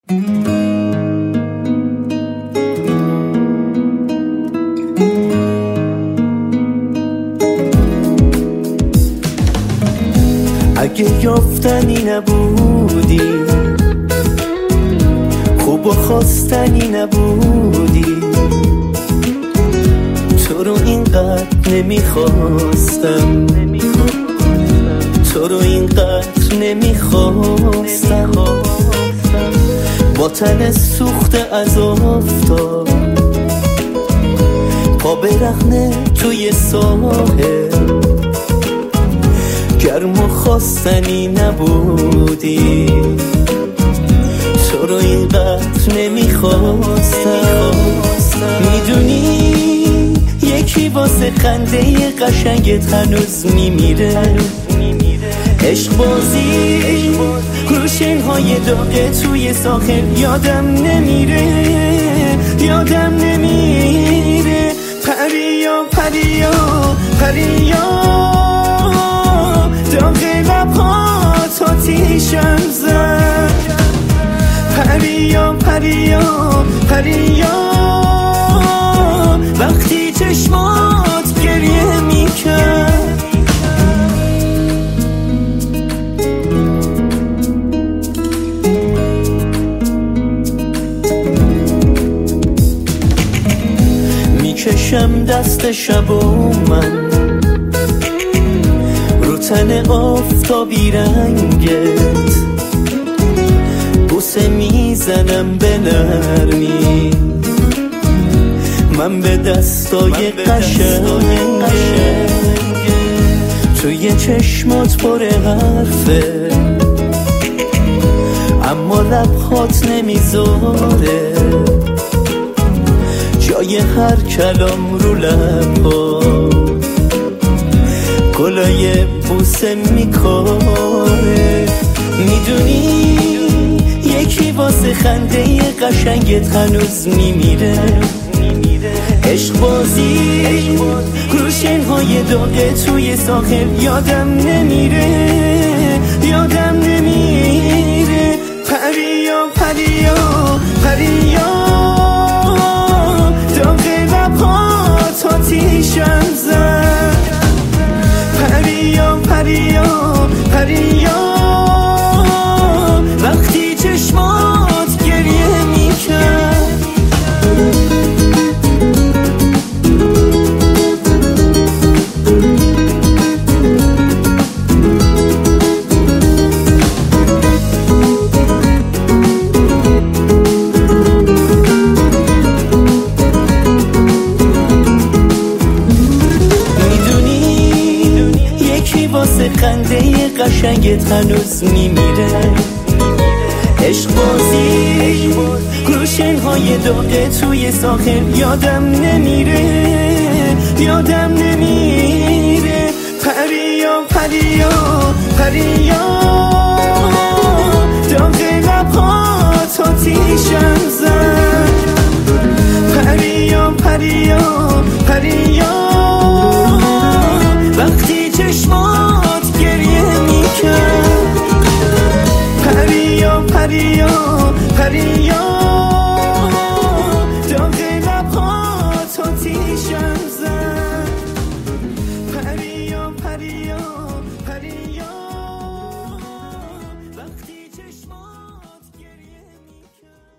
اگه یافتنی نبودی، خوب و خواستنی نبودی، تو رو اینقدر نمیخواستم، تو رو اینقدر نمیخواستم. با تن سوخته از آفتاب، پا برهنه توی ساحل، گرم و خواستنی نبودی، تو رو اینقدر نمیخواستم. میدونی یکی واسه خنده قشنگت هنوز میمیره، عشق بازی روشنهای داغ توی ساحل یادم نمیره، یادم نمیره. پریا پریا پریا، داغ لبهات آتیشم زد. پریا پریا پریا، وقتی چشمات گریه میکرد. میکشم دست شب و من رو تن آفتابی رنگت، بوسه میزنم به نرمی، من به دستای قشنگت. توی چشمات پر حرفه، اما لبهات نمیذاره جای هر کلام رو لبها، گلای بوسه میکاره. میدونی یکی واسه خنده قشنگت هنوز میمیره، عشق بازی روشنهای داغ توی ساحل یادم نمیره، یادم نمیره. پریا پریا پریا، داغ لبهات آتیشم زد. پریا پریا پریا، وقتی چشمات گریه میکرد. واسه خنده قشنگت هنوز میمیره، عشق بازی روشنهای داغ توی ساحل یادم نمیره، یادم نمیره. پریا پریا پریا،